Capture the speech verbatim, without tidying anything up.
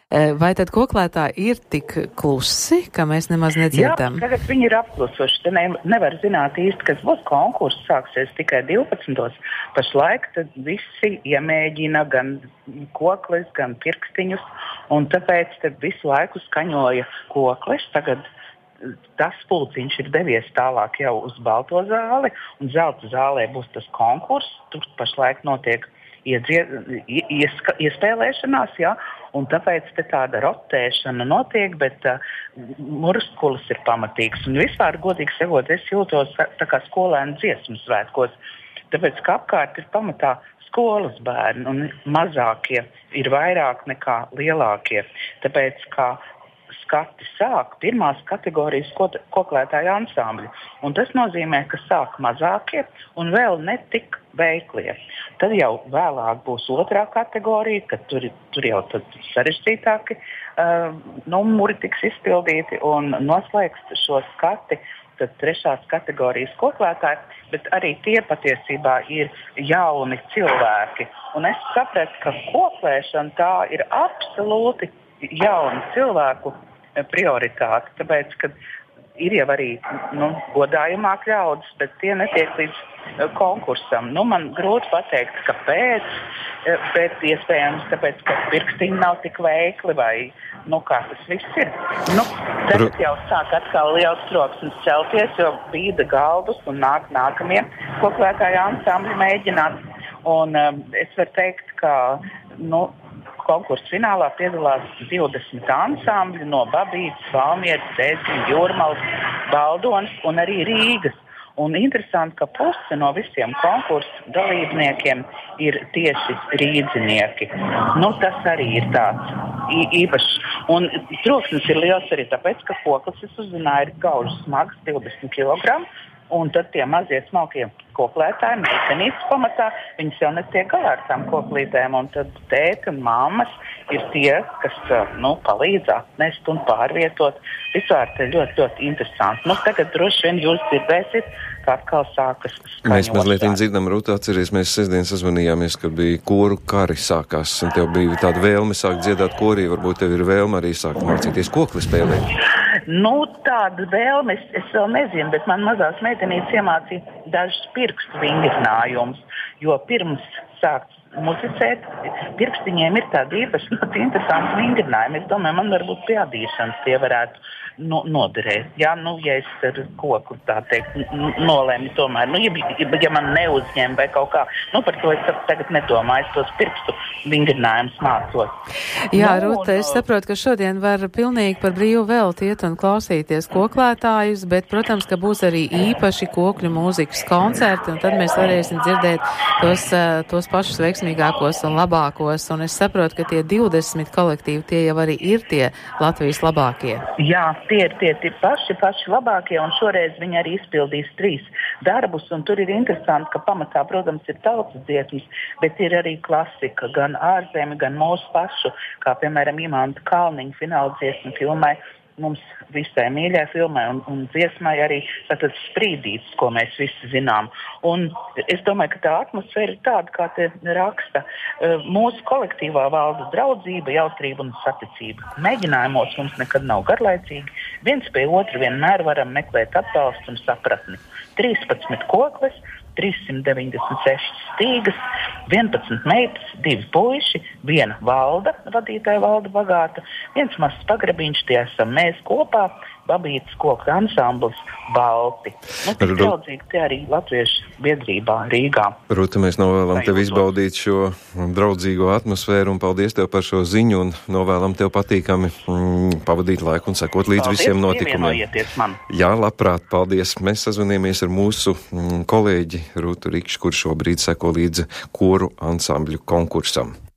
Vai tad koklētāji ir tik klusi, ka mēs nemaz nedzirdam? Jā, tagad viņi ir apklusoši. Te ne, nevar zināt īsti, kas būs. Konkurss sāksies tikai divpadsmitos. Pašlaik tad visi iemēģina gan kokles, gan pirkstiņus, un tāpēc tad visu laiku skaņoja kokles. Tagad tas pulciņš ir devies tālāk jau uz balto zāli, un zelta zālē būs tas konkurss. Tur pašlaik notiek Iedzie, ieska, iespēlēšanās, jā, un tāpēc te tāda rotēšana notiek, bet uh, murskulis ir pamatīgs. Un vispār, godīgi sakot, es jūtos tā kā skolēnu dziesmu svētkos, tāpēc, ka apkārt ir pamatā skolas bērni, un mazākie ir vairāk nekā lielākie. Tāpēc, kā skati sāk pirmās kategorijas koklētāju ansambļi. Un tas nozīmē, ka sāk mazākie un vēl ne tik veiklie. Tad jau vēlāk būs otrā kategorija, kad tur, tur jau tad sarežģītāki uh, numuri tiks izpildīti un noslēgs šo skati. Tad trešās kategorijas koklētāji, bet arī tie patiesībā ir jauni cilvēki. Un es sapratu, ka koklēšana tā ir absolūti jaunu cilvēku prioritāte, tāpēc, ka ir jau arī nu, godājumāk ļaudis, bet tie netiek līdz uh, konkursam. Nu, man grūti pateikt, kāpēc, bet iespējams tāpēc, ka pirkstiņi nav tik veikli vai nu, kā tas viss ir. Nu, tagad jau sāk atkal liels troksnis celties, jo bīda galdus un nāk nākamie koklētāju ansambļi mēģināt. Un um, es varu teikt, ka nu, konkursu finālā piedalās divdesmit ansambļi no Babītes, Valmieras, Cēsiņa, Jūrmalas, Baldonas un arī Rīgas. Un interesanti, ka puse no visiem konkursu dalībniekiem ir tieši rīdzinieki. Nu, tas arī ir tāds īpašs. Un troksnis ir liels arī tāpēc, ka koklis, es uzzināju, ir gaužu smags, divdesmit kilogramu. Un tad tie mazie smalkie koklētāji, meitenītes pamatā, viņas jau netiek galā ar tām koklītēm. Un tad tēti un mammas ir tie, kas nu, palīdz atnest un pārvietot. Vispār te ļoti, ļoti interesanti. Nu, tagad droši vien jūs dzirdēsiet, kā atkal sākas skaņošana. Mēs mazliet dzirdam, Rūta, atceries, mēs sestdien sazvanījāmies, kad bija koru kari sākās. Un tev bija tāda vēlme sākt dziedāt korī, varbūt tev ir vēlme arī sākt mācīties kokli spēlēt. Nu, tāda vēlme, es, es vēl nezinu, bet man mazās meitenītes iemācīja dažus pirkstu vingrinājumus, jo pirms sākt muzicēt, pirkstiņiem ir tāda īpaši ļoti interesanta vingrinājuma. Es domāju, man varbūt pie adīšanas tie varētu no, noderēt. Jā, nu, ja es ar koku tā teikt nolēmu tomēr, nu, ja, ja man neuzņem vai kaut kā, nu, par to es tagad nedomāju, es tos pirkstu vingrinājumus mācos. Jā, nu, Rūta, es saprotu, ka šodien var pilnīgi par brīvu velti iet un klausīties koklētājus, bet, protams, ka būs arī īpaši kokļu mūzikas koncerti, un tad mēs varēsim dzirdēt tos, tos pašus veiksmīgākos un labākos, un es saprotu, ka tie divdesmit kolektīvi, tie jau arī ir tie Latvijas labākie. Jā, tie ir tie, tie paši, paši labākie, un šoreiz viņi arī izpildīs trīs darbus, un tur ir interesanti, ka pamatā, protams, ir tautas dziesmas, bet ir arī klasika, gan ārzemi, gan mūsu pašu, kā piemēram Imanta Kalniņa fināla dziesma filmai, mums visai mīļai filmai un, un dziesmai arī tātad Sprīdītis, ko mēs visi zinām. Un es domāju, ka tā atmosfēra ir tāda, kā te raksta. Mūsu kolektīvā valda draudzība, jautrība un saticība. Mēģinājumos mums nekad nav garlaicīgi. Viens pie otru vienmēr varam meklēt atbalstu un sapratni. trīspadsmit kokles, trīssimt deviņdesmit sešas stīgas, vienpadsmit meitas, divi puiši, viena valda, vadītāja valda bagāta, viens mazs pagrabiņš, tie esam mēs kopā, Babītes koku ansamblis Balti. Nu, tik draudzīgi te arī Latviešu biedrībā Rīgā. Rūta, mēs novēlam tev izbaudīt šo draudzīgo atmosfēru un paldies tev par šo ziņu un novēlam tev patīkami mm, pavadīt laiku un sekot līdz paldies, visiem notikumiem. Man. Jā, labprāt, paldies. Mēs sazvanījāmies ar mūsu mm, kolēģi Rūtu Rikšu, kur šobrīd seko līdz koru ansambļu konkursam.